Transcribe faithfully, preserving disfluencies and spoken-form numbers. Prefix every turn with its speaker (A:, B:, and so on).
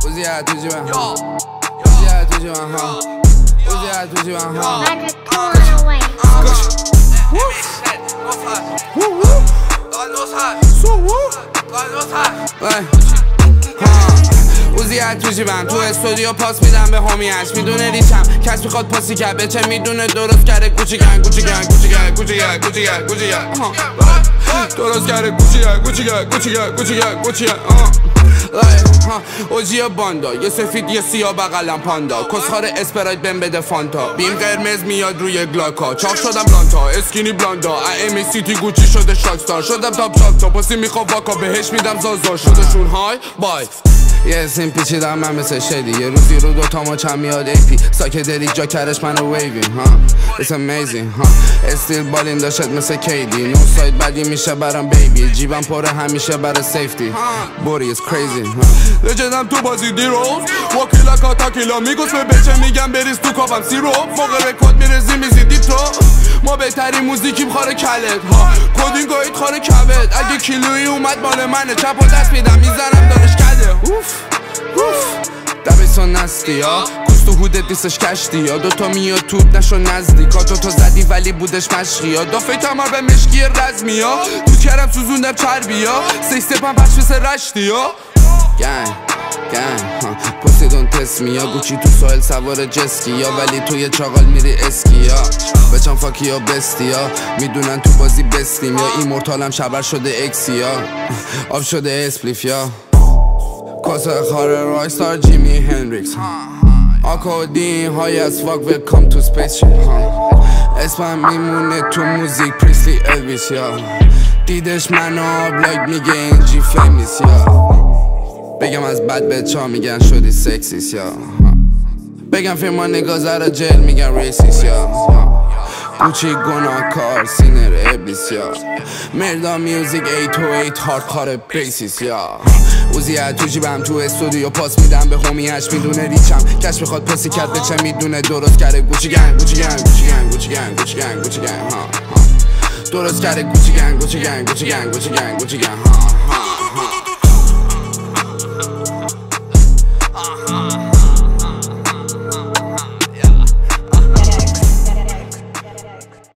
A: Uzi out to you and ha. Uzi out to you and ha. Uzi out to you and ha.
B: Magic come away.
A: Woo woo. So woo. اوزی از تو جیبم تو استودیو پاس میدم به همیش میدونه ریچم کس میخواد پاسی کرد به چه میدونه درست کرده گوچی گنگ گوچی گنگ گوچی گنگ گوچی گنگ گوچی گنگ گوچی گنگ درست کرده گوچی گنگ گوچی گنگ گوچی گنگ گوچی گنگ گوچی گنگ اوجی باندا یه سفید یه سیاه بغلم پاندا کسخار اسپرایت بهم بده فانتا بیم قرمز میاد روی گلاکا چاق شدم بلانتا اسکینی بلاندا امی سیتی گوچی شده شاکستار شدم تاپ شاکتا پسی میخوام واکا بهش میدم زازا شدشون های بای یه اسم پیچیدم من مثل شدی یه روزی رو دوتا ما چند میاد ای پی ساکه دریک جا کرش منو ویوین ها It's amazing ها استیل بالین داشت مثل کیدی نو سایت بدی میشه برام بیبی جیبم پره همیشه برای سیفتی بوری is crazy ها لجدم تو بازی دیروز واکیلا کاتا کیلا میگوز به بچه میگم بریز تو کافم سی رو فوق رکود میرزی میزیدی تو ما بهترین موزیکیم خاره کلت ها کودینگویت خاره کبد اگه کیلویی اومد مال منه چپ و دست میدم میزنم دارش کده اوف اوف دبستان نستی ها کوست و هودت دیستش کشتی ها دوتا میاد توت نشو نزدیکا دوتا زدی ولی بودش مشقی ها دافه تمر به مشکی رزمی ها تو کرم سوزوندم چربی ها سیستپم پش مثل رشتی ها گنگ گنگ پسی دون تست میا گوچی تو سوال سوار جسکی یا ولی توی چاقال میری اسکی ها بچم فاکی یا بستی ها میدونن تو بازی بستیم یا این مرتالم شبر شده اکسی ها آب شده اسپلیف یا کاسه خاره رایستار جیمی هنریکس آکودین های از فاک ویلکام تو سپیس اسمم میمونه تو موزیک پریسلی الویس یا دیدش منو آبلاگ میگه این جی فیمیس یا بگم از بد بچه ها میگن شدی سکسیس یا بگم فیلما نگاه زره جل میگن ریسیس یا گوچی گناه کار سینر ابلیس یا مردا میوزیک ایت و ایت هارد کار بیسیس یا اوزی از تو جیبم تو استودیو پاس میدم به همیش میدونه ریچم کش میخواد پاسی کرد به چه میدونه درست کرده گوچی گنگ گوچی گنگ گوچی گنگ گوچی گنگ گوچی گنگ گوچی گنگ درست کرده گوچی گنگ گوچی گنگ گوچی گنگ گوچی گنگ گوچی گنگ